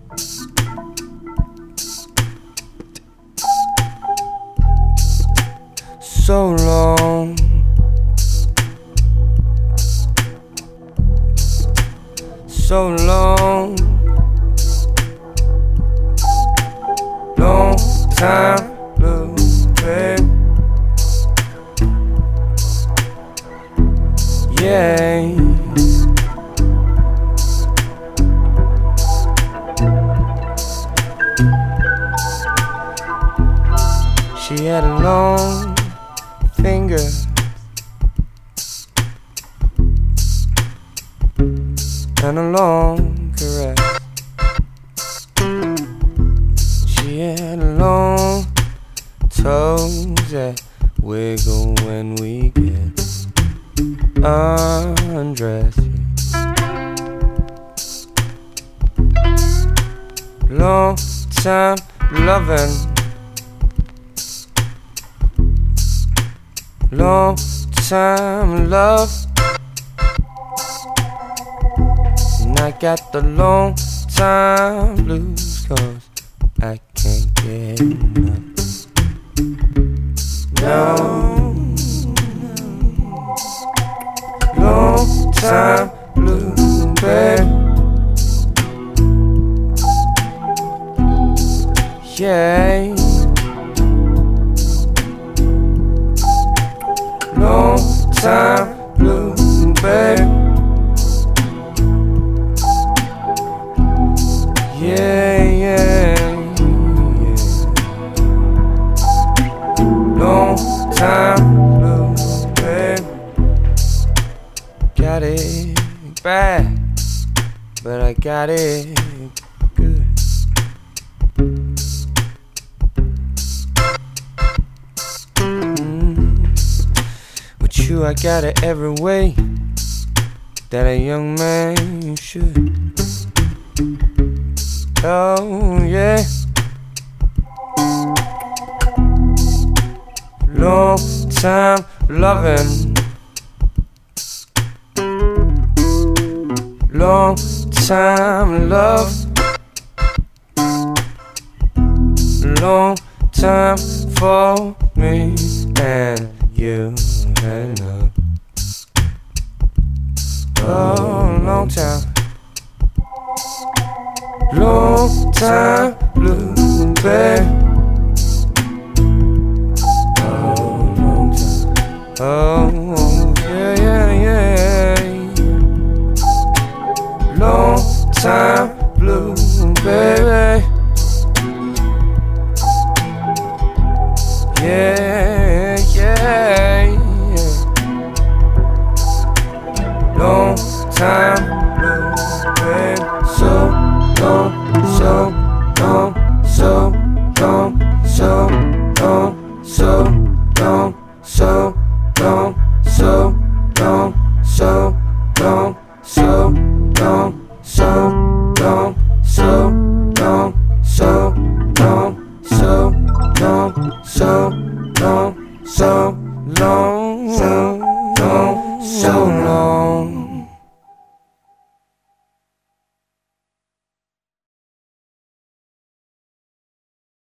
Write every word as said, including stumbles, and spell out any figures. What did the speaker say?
So long, so long, long time blue, babe. Yeah. She had a long finger and a long caress. She had long toes that wiggle when we get undressed. Long time loving, long time love, and I got the long time blues, 'cause I can't get enough. No, long time blues, babe. Yeah. Long time blues, babe. Yeah, yeah, yeah. Long time blues, babe. Got it bad, but I got it good. I got it every way that a young man should. Oh yeah. Long time loving, long time love, long time for me and you. Enough. Oh, long time, long time blues, babe. Oh, long time. Oh, yeah, yeah, yeah. Long time blues, baby. Yeah, yeah. Long time blues, babe. So long, so long, so long, so long, so long, so long, so long, so long, so long, so long, so long, so long, so long, so long, so